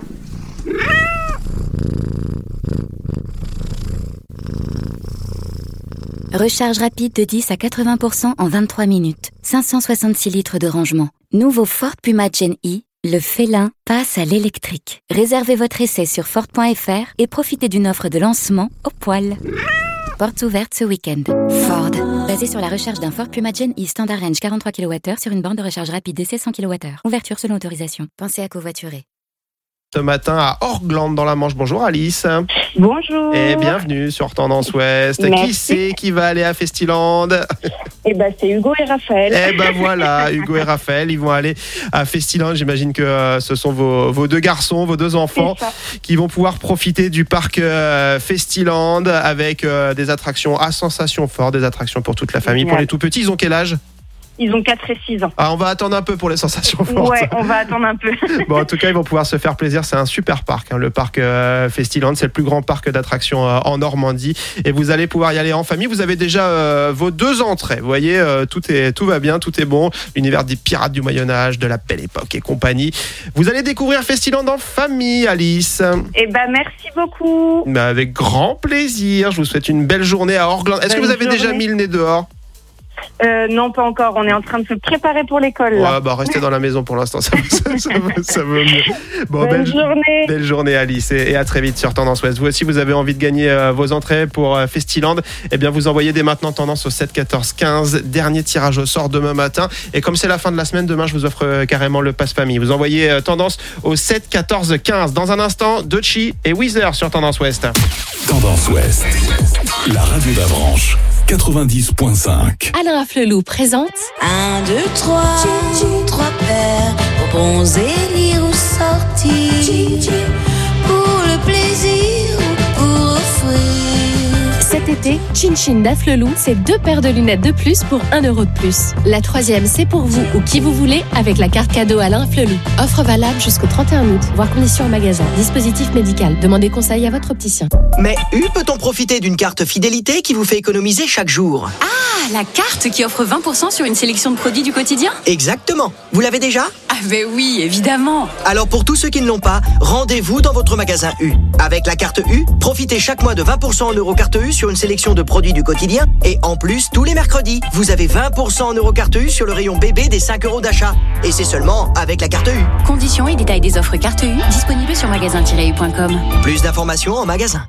Recharge rapide de 10 à 80% en 23 minutes. 566 litres de rangement. Nouveau Ford Puma Gen E, le félin passe à l'électrique. Réservez votre essai sur Ford.fr et profitez d'une offre de lancement au poil. Portes ouvertes ce week-end. Ford. Basé sur la recharge d'un Ford Puma Gen E Standard Range 43 kWh sur une borne de recharge rapide d'essai 100 kWh. Ouverture selon autorisation. Pensez à covoiturer. Ce matin à Orgland dans la Manche. Bonjour Alice. Bonjour. Et bienvenue sur Tendance Ouest. Merci. Qui c'est qui va aller à Festiland? Eh ben c'est Hugo et Raphaël. Eh ben voilà, Hugo et Raphaël, ils vont aller à Festiland. J'imagine que ce sont vos deux garçons, vos deux enfants qui vont pouvoir profiter du parc Festiland avec des attractions à sensations fortes, des attractions pour toute la famille. Pour les tout petits, ils ont quel âge? Ils ont 4 et 6 ans. Ah, on va attendre un peu pour les sensations fortes. Ouais, on va attendre un peu. Bon, en tout cas, ils vont pouvoir se faire plaisir. C'est un super parc, le parc Festiland. C'est le plus grand parc d'attractions en Normandie. Et vous allez pouvoir y aller en famille. Vous avez déjà vos 2 entrées. Vous voyez, tout va bien, tout est bon. L'univers des pirates du Moyen-Âge, de la Belle Époque et compagnie. Vous allez découvrir Festiland en famille, Alice. Eh ben, merci beaucoup. Mais avec grand plaisir. Je vous souhaite une belle journée à Orgland. Est-ce que vous avez déjà mis le nez dehors? Non, pas encore. On est en train de se préparer pour l'école. Ouais, bah restez dans la maison pour l'instant, ça vaut mieux. Bon, belle journée. Belle journée Alice et à très vite sur Tendance Ouest. Vous aussi, vous avez envie de gagner vos entrées pour Festiland. Eh bien, vous envoyez dès maintenant Tendance au 7 14 15. Dernier tirage au sort demain matin. Et comme c'est la fin de la semaine, demain, je vous offre carrément le pass famille. Vous envoyez Tendance au 7 14 15. Dans un instant, Doechii et Weezer sur Tendance Ouest. Tendance Ouest, la radio de la branche. 90.5. Alain Flelou présente 1, 2, 3, 3 paires pour bronzer, lire ou sortir, pour le plaisir ou pour offrir. cet été fidélité, Chin Chin d'Afflelou, c'est 2 paires de lunettes de plus pour 1 euro de plus. La 3e, c'est pour vous ou qui vous voulez avec la carte cadeau Alain Afflelou. Offre valable jusqu'au 31 août, voire conditions en magasin. Dispositif médical. Demandez conseil à votre opticien. Mais peut-on profiter d'une carte fidélité qui vous fait économiser chaque jour? Ah, la carte qui offre 20% sur une sélection de produits du quotidien? Exactement. Vous l'avez déjà? Ah ben oui, évidemment. Alors pour tous ceux qui ne l'ont pas, rendez-vous dans votre magasin U. Avec la carte U, profitez chaque mois de 20% en Eurocarte U sur une sélection de produits du quotidien. Et en plus, tous les mercredis, vous avez 20% en Eurocarte U sur le rayon bébé des 5 euros d'achat. Et c'est seulement avec la carte U. Conditions et détails des offres carte U disponibles sur magasin-u.com. Plus d'informations en magasin.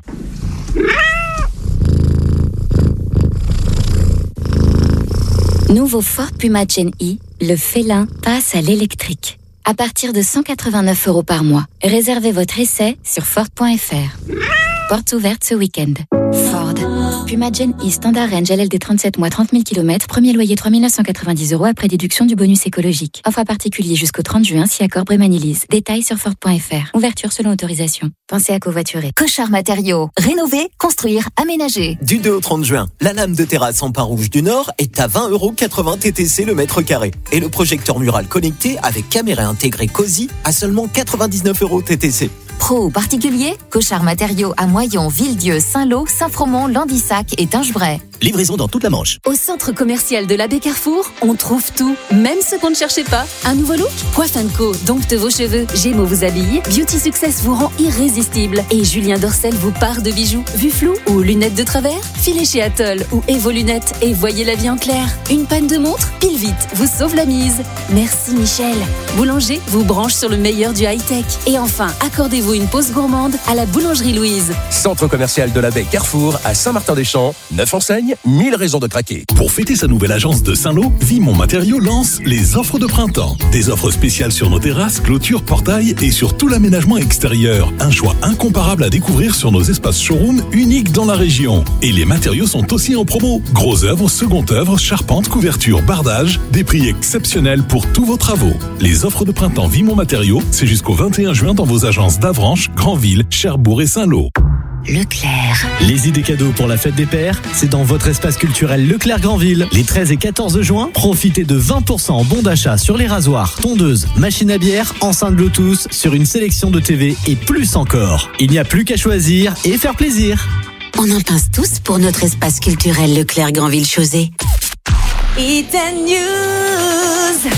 Nouveau Ford Puma Gen E, le félin passe à l'électrique. À partir de 189 € par mois. Réservez votre essai sur Ford.fr. Portes ouvertes ce week-end. Ford. Puma Gen E Standard Range LLD 37 mois 30 000 km. Premier loyer 3 990 € après déduction du bonus écologique. Offre à particulier jusqu'au 30 juin si accord Brémanilise. Détails sur Ford.fr. Ouverture selon autorisation. Pensez à covoiturer. Cochard Matériaux. Rénover, construire, aménager. Du 2 au 30 juin, la lame de terrasse en Pin-Rouge du Nord est à 20,80 € TTC le mètre carré. Et le projecteur mural connecté avec caméra intégrée COSI à seulement 99 € TTC. Pro ou particulier, Cochard Matériaux à Moyon, Villedieu, Saint-Lô, Saint-Fromont, Landissac et Tingebray. Livraison dans toute la Manche. Au centre commercial de l'abbé Carrefour, on trouve tout, même ce qu'on ne cherchait pas. Un nouveau look? Coiffe & Co dompte vos cheveux, Gémeaux vous habille, Beauty Success vous rend irrésistible et Julien Dorcel vous part de bijoux. Vue floue ou lunettes de travers? Filez chez Atoll ou Evo Lunettes et voyez la vie en clair. Une panne de montre? Pile vite, vous sauve la mise. Merci Michel. Boulanger vous branche sur le meilleur du high-tech. Et enfin, accordez-vous une pause gourmande à la Boulangerie Louise. Centre commercial de la Baie Carrefour à Saint-Martin-des-Champs, 9 enseignes, 1000 raisons de craquer. Pour fêter sa nouvelle agence de Saint-Lô, Vimont Matériaux lance les offres de printemps. Des offres spéciales sur nos terrasses, clôtures, portails et sur tout l'aménagement extérieur. Un choix incomparable à découvrir sur nos espaces showroom uniques dans la région. Et les matériaux sont aussi en promo. Gros œuvres, seconde œuvre, charpente, couverture, bardage. Des prix exceptionnels pour tous vos travaux. Les offres de printemps Vimont Matériaux, c'est jusqu'au 21 juin dans vos agences d'Avranches, Granville, Cherbourg et Saint-Lô. Leclerc. Les idées cadeaux pour la fête des pères, c'est dans votre espace culturel Leclerc Granville. Les 13 et 14 juin, profitez de 20% en bon d'achat sur les rasoirs, tondeuses, machines à bière, enceintes Bluetooth, sur une sélection de TV et plus encore. Il n'y a plus qu'à choisir et faire plaisir. On en pince tous pour notre espace culturel Leclerc Granville-Chausée. It's a news.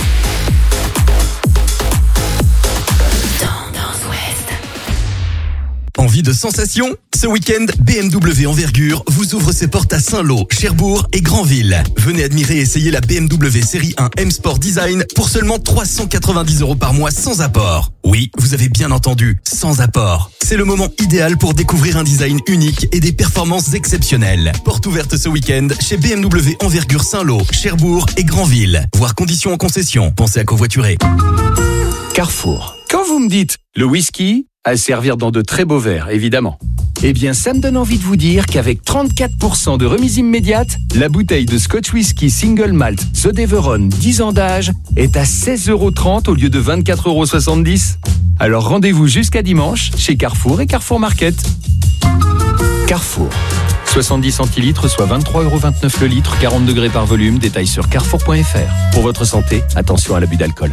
Envie de sensation? Ce week-end, BMW Envergure vous ouvre ses portes à Saint-Lô, Cherbourg et Granville. Venez admirer et essayer la BMW Série 1 M Sport Design pour seulement 390 € par mois sans apport. Oui, vous avez bien entendu, sans apport. C'est le moment idéal pour découvrir un design unique et des performances exceptionnelles. Porte ouverte ce week-end chez BMW Envergure Saint-Lô, Cherbourg et Granville. Voir conditions en concession. Pensez à covoiturer. Carrefour. Quand vous me dites le whisky, à servir dans de très beaux verres, évidemment. Eh bien, ça me donne envie de vous dire qu'avec 34% de remise immédiate, la bouteille de Scotch Whisky Single Malt The Deveron 10 ans d'âge est à 16,30 € au lieu de 24,70 €. Alors rendez-vous jusqu'à dimanche chez Carrefour et Carrefour Market. Carrefour. 70 centilitres, soit 23,29 € le litre, 40 degrés par volume. Détails sur carrefour.fr. Pour votre santé, attention à l'abus d'alcool.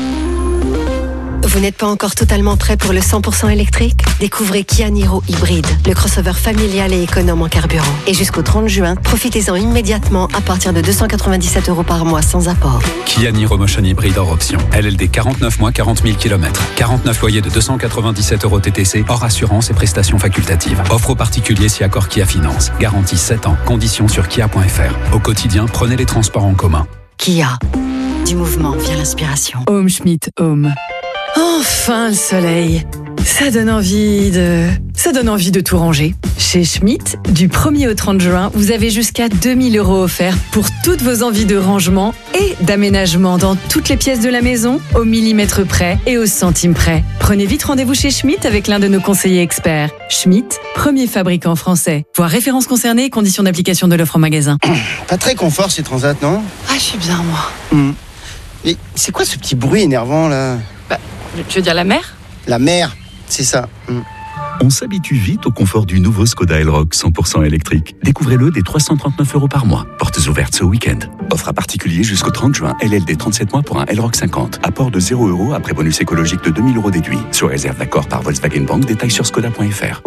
Vous n'êtes pas encore totalement prêt pour le 100% électrique? Découvrez Kia Niro Hybride, le crossover familial et économe en carburant. Et jusqu'au 30 juin, profitez-en immédiatement à partir de 297 € par mois sans apport. Kia Niro Motion Hybride hors option. LLD 49 mois, 40 000 km. 49 loyers de 297 € TTC, hors assurance et prestations facultatives. Offre aux particuliers si accord Kia Finance. Garantie 7 ans. Conditions sur kia.fr. Au quotidien, prenez les transports en commun. Kia. Du mouvement vient l'inspiration. Home Schmidt Home. Enfin le soleil. Ça donne envie de tout ranger. Chez Schmidt, du 1er au 30 juin, vous avez jusqu'à 2 000 € offerts pour toutes vos envies de rangement et d'aménagement dans toutes les pièces de la maison, au millimètre près et au centime près. Prenez vite rendez-vous chez Schmidt avec l'un de nos conseillers experts. Schmidt, premier fabricant français. Voir références concernées et conditions d'application de l'offre en magasin. Pas très confort ces transats, non? Ah, je suis bien, moi. Et c'est quoi ce petit bruit énervant, là? Tu veux dire la mer? La mer, c'est ça. On s'habitue vite au confort du nouveau Skoda Elroq 100% électrique. Découvrez-le dès 339 € par mois. Portes ouvertes ce week-end. Offre à particulier jusqu'au 30 juin. LLD 37 mois pour un Elroq 50. Apport de 0 € après bonus écologique de 2000 € déduit. Sur réserve d'accord par Volkswagen Bank. Détails sur skoda.fr.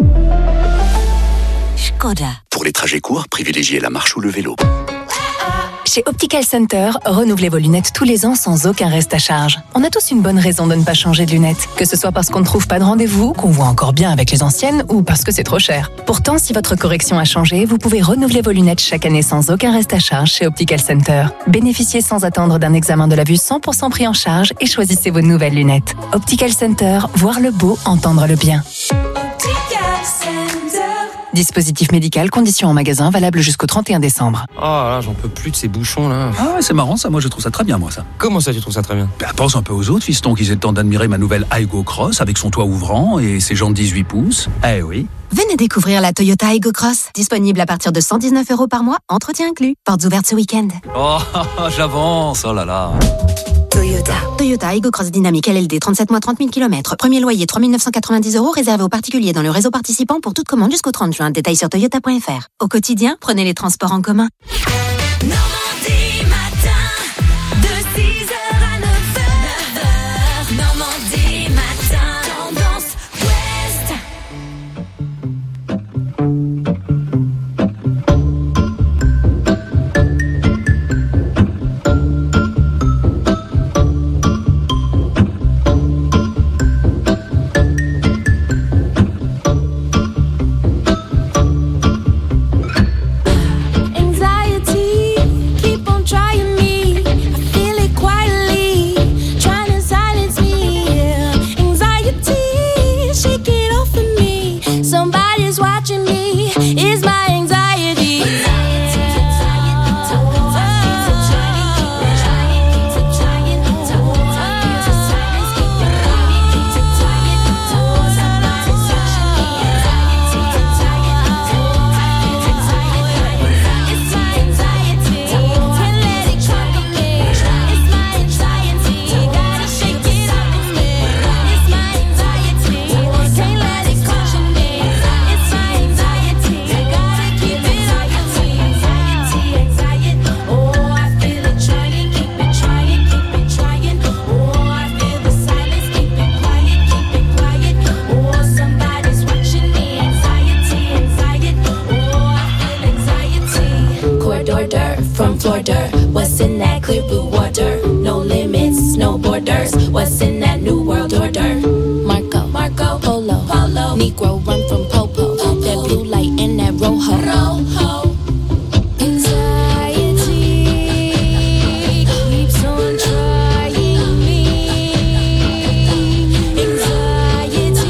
Skoda. Pour les trajets courts, privilégiez la marche ou le vélo. Chez Optical Center, renouvelez vos lunettes tous les ans sans aucun reste à charge. On a tous une bonne raison de ne pas changer de lunettes. Que ce soit parce qu'on ne trouve pas de rendez-vous, qu'on voit encore bien avec les anciennes ou parce que c'est trop cher. Pourtant, si votre correction a changé, vous pouvez renouveler vos lunettes chaque année sans aucun reste à charge chez Optical Center. Bénéficiez sans attendre d'un examen de la vue 100% pris en charge et choisissez vos nouvelles lunettes. Optical Center, voir le beau, entendre le bien. Dispositif médical, conditions en magasin, valable jusqu'au 31 décembre. Oh là, j'en peux plus de ces bouchons là. Ah ouais, c'est marrant ça, moi je trouve ça très bien moi ça. Comment ça tu trouves ça très bien? Bah, pense un peu aux autres fistons qui aient le temps d'admirer ma nouvelle Aygo Cross avec son toit ouvrant et ses jantes 18 pouces. Eh oui. Venez découvrir la Toyota Aygo Cross, disponible à partir de 119 € par mois, entretien inclus. Portes ouvertes ce week-end. Oh, j'avance, oh là là. Toyota Aygo Cross Dynamique LLD 37 mois 30 000 km. Premier loyer 3 990 € réservé aux particuliers dans le réseau participant pour toute commande jusqu'au 30 juin. Détails sur toyota.fr. Au quotidien, prenez les transports en commun. Normandie matin, de 6h à 9h. Normandie matin, tendance ouest. From Florida, what's in that clear blue water? No limits, no borders. What's in that new world order? Marco, Polo, Negro run from Popo. That blue light and that rojo. Anxiety keeps on trying me. Anxiety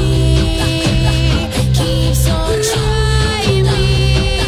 keeps on trying me.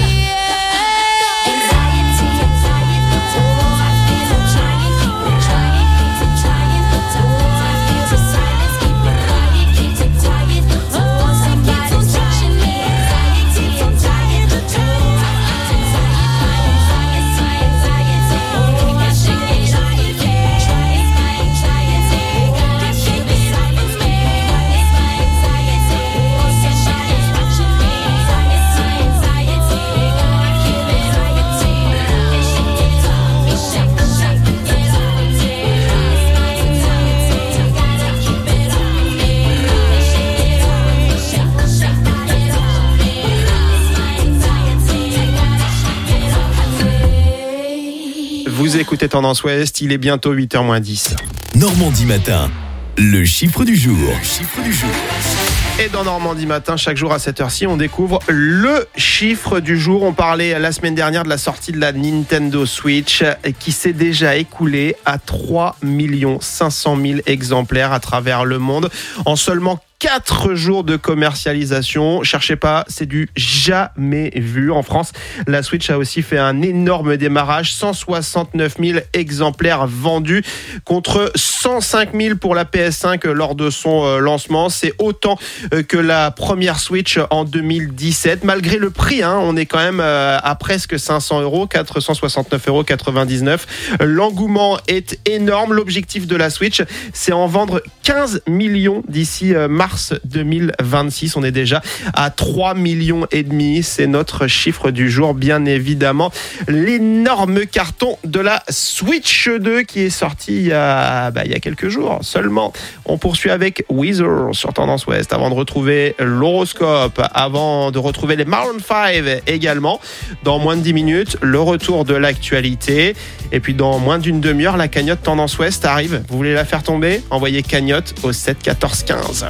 Vous écoutez Tendance Ouest, il est bientôt 8h-10. Normandie matin, le chiffre du jour. Et dans Normandie matin, chaque jour à cette heure-ci, on découvre le chiffre du jour. On parlait la semaine dernière de la sortie de la Nintendo Switch qui s'est déjà écoulée à 3 500 000 exemplaires à travers le monde en seulement 4 jours de commercialisation. Cherchez pas, c'est du jamais vu. En France, la Switch a aussi fait un énorme démarrage. 169 000 exemplaires vendus contre 105 000 pour la PS5 lors de son lancement. C'est autant que la première Switch en 2017. Malgré le prix, on est quand même à presque 500 €, 469,99 €. L'engouement est énorme. L'objectif de la Switch, c'est en vendre 15 millions d'ici mars mars 2026. On est déjà à 3,5 millions. C'est notre chiffre du jour, bien évidemment. L'énorme carton de la Switch 2 qui est sorti il y a quelques jours seulement. On poursuit avec Weezer sur Tendance Ouest avant de retrouver l'horoscope, avant de retrouver les Maroon 5 également. Dans moins de 10 minutes, le retour de l'actualité. Et puis dans moins d'une demi-heure, la cagnotte Tendance Ouest arrive. Vous voulez la faire tomber ? Envoyez cagnotte au 7 14 15.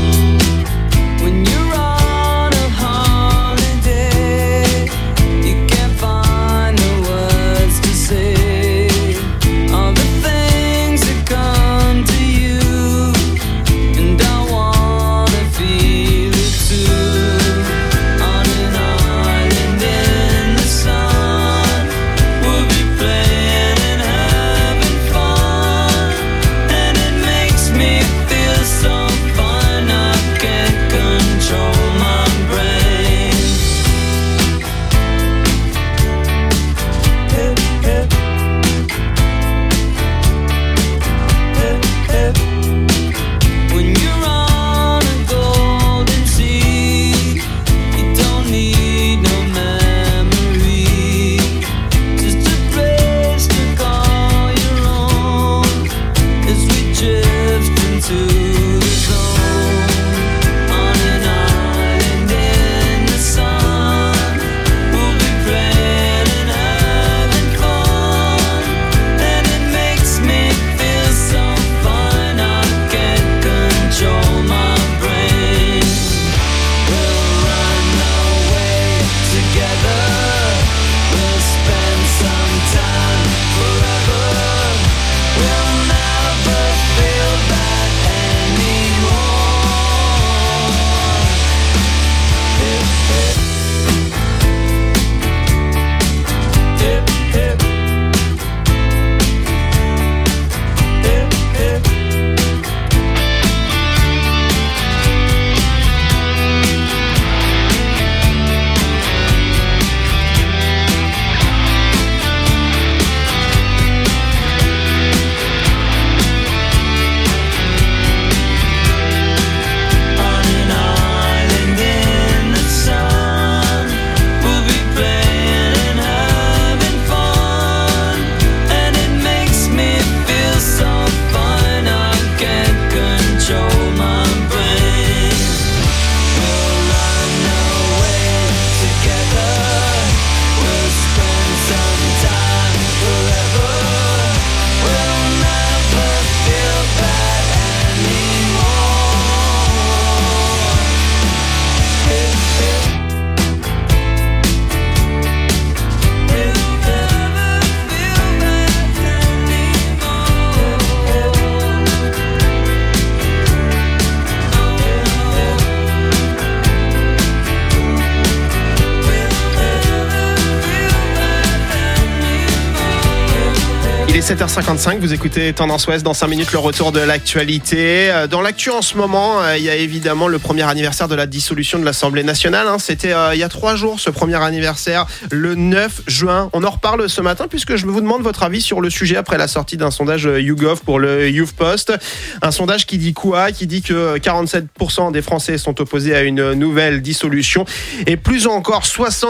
Il est 7h55, vous écoutez Tendance Ouest. Dans 5 minutes, le retour de l'actualité. Dans l'actu en ce moment, il y a évidemment le premier anniversaire de la dissolution de l'Assemblée nationale. C'était il y a 3 jours, ce premier anniversaire, le 9 juin. On en reparle ce matin puisque je vous demande votre avis sur le sujet après la sortie d'un sondage YouGov pour le YouthPost. Un sondage qui dit quoi ? Qui dit que 47% des Français sont opposés à une nouvelle dissolution et plus encore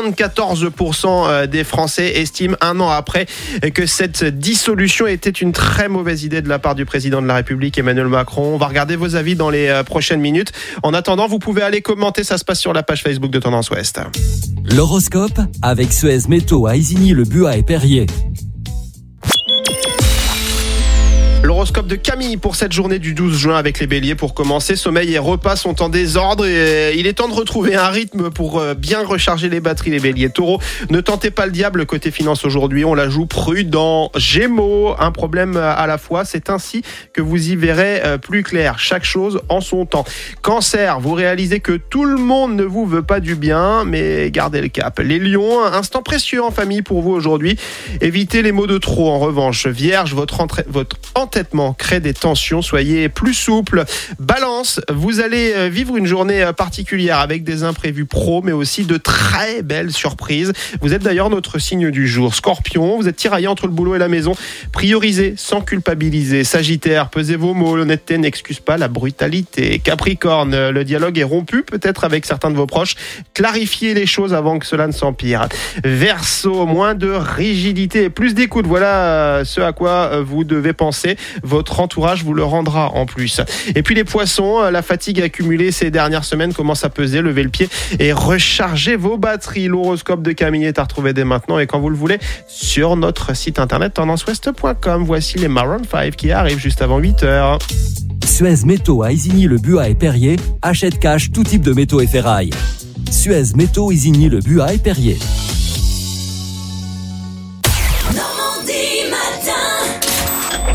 74% des Français estiment 1 an après que cette dissolution était une très mauvaise idée de la part du président de la République Emmanuel Macron. On va regarder vos avis dans les prochaines minutes. En attendant, vous pouvez aller commenter, ça se passe sur la page Facebook de Tendance Ouest. L'horoscope avec Suez Métaux à Isigny-le-Buat et Perrier. L'horoscope de Camille pour cette journée du 12 juin avec les béliers. Pour commencer, sommeil et repas sont en désordre et il est temps de retrouver un rythme pour bien recharger les batteries, les béliers. Taureau, ne tentez pas le diable côté finance aujourd'hui, on la joue prudent. Gémeaux, un problème à la fois, c'est ainsi que vous y verrez plus clair. Chaque chose en son temps. Cancer, vous réalisez que tout le monde ne vous veut pas du bien, mais gardez le cap. Les lions, instant précieux en famille pour vous aujourd'hui. Évitez les mots de trop en revanche. Vierge, votre entêtement immédiatement crée des tensions. Soyez plus souple. Balance, vous allez vivre une journée particulière avec des imprévus pro, mais aussi de très belles surprises. Vous êtes d'ailleurs notre signe du jour. Scorpion, vous êtes tiraillé entre le boulot et la maison. Priorisez sans culpabiliser. Sagittaire, pesez vos mots. L'honnêteté n'excuse pas la brutalité. Capricorne, le dialogue est rompu peut-être avec certains de vos proches. Clarifiez les choses avant que cela ne s'empire. Verseau, moins de rigidité et plus d'écoute. Voilà ce à quoi vous devez penser. Votre entourage vous le rendra en plus. Et puis les poissons, la fatigue accumulée ces dernières semaines commence à peser. Levez le pied et rechargez vos batteries. L'horoscope de Camille est à retrouver dès maintenant et quand vous le voulez sur notre site internet tendancewest.com. Voici les Maroon 5 qui arrivent juste avant 8h. Suez Métaux à Isigny-le-Buat et Perrier achète cash tout type de métaux et ferraille. Suez Métaux Isigny-le-Buat et Perrier. Normandie matin.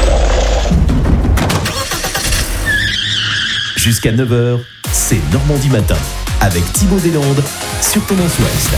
Jusqu'à 9h, c'est Normandie matin avec Thibaut Deslandes sur Tendance Ouest.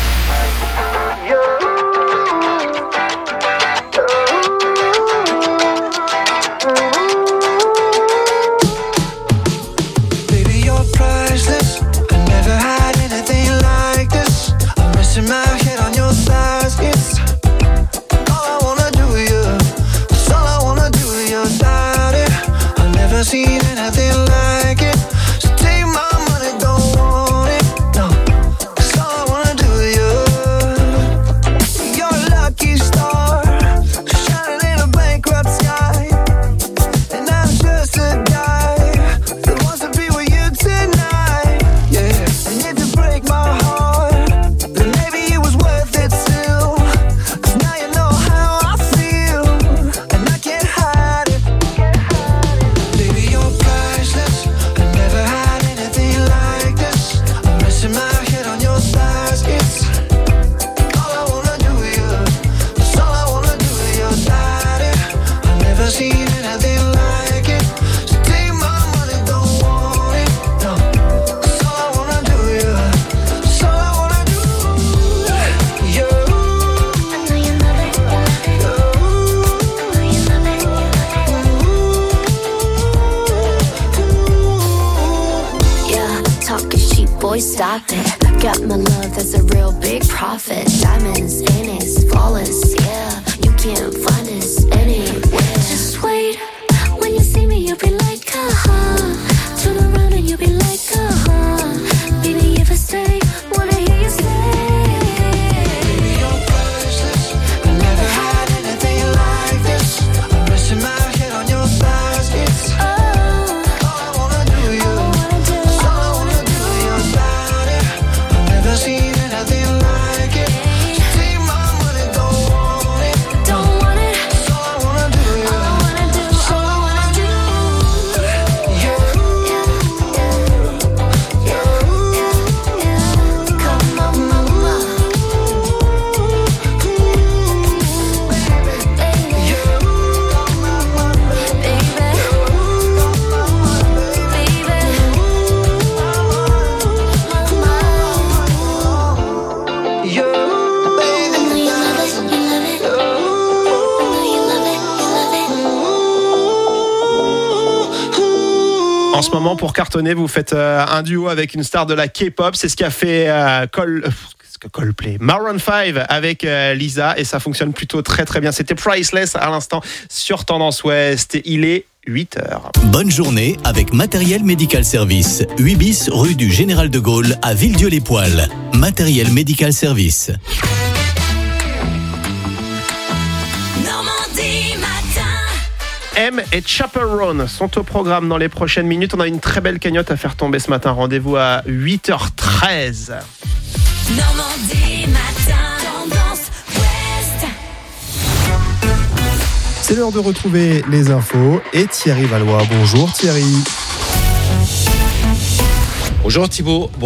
Seen anything like it, so take my money, don't want it, no, 'cause all I wanna do is you. You're a lucky star, shining in a bankrupt sky, and I'm just a guy that wants to be with you tonight, yeah, and if you break my heart, then maybe it was worth it still, 'cause now you know how I feel, and I can't hide it. Baby, you're priceless. I never had anything like this. I'm resting my head on your thighs. It's all I wanna do with you. It's all I wanna do with your daddy. I've never seen anything like it. So take my money, don't want it. No, it's all I wanna do with you. It's all I wanna do. You. I know you love it. I know you love it. Yeah, talking cheap, boy, stop it. Got my love, that's a real big profit. Diamonds in it, flawless, yeah. You can't find us anywhere. Just wait, when you see me, you'll be like, turn around and you'll be like, baby, if I stay, wanna hear you say. Baby, you're priceless. I never had anything like this. I'm resting my head on your thighs. It's all I wanna do with you. It's all I wanna do with your body. I've never seen anything like it. So take my money, don't want it. Don't want it. It's all I wanna do with you. It's all I wanna do. You. Come on, mama. En ce moment, pour cartonner, vous faites un duo avec une star de la K-pop. C'est ce qu'a fait Coldplay. Maroon 5 avec Lisa et ça fonctionne plutôt très très bien. C'était Priceless à l'instant sur Tendance Ouest. Il est 8h. Bonne journée avec Matériel Médical Service. 8 bis rue du Général de Gaulle à Villedieu-les-Poêles. Matériel Médical Service. Normandie matin. M et Chaperone sont au programme dans les prochaines minutes. On a une très belle cagnotte à faire tomber ce matin. Rendez-vous à 8h13. Normandie matin. Tendance Ouest. C'est l'heure de retrouver les infos et Thierry Valois. Bonjour Thierry. Bonjour Thibaut.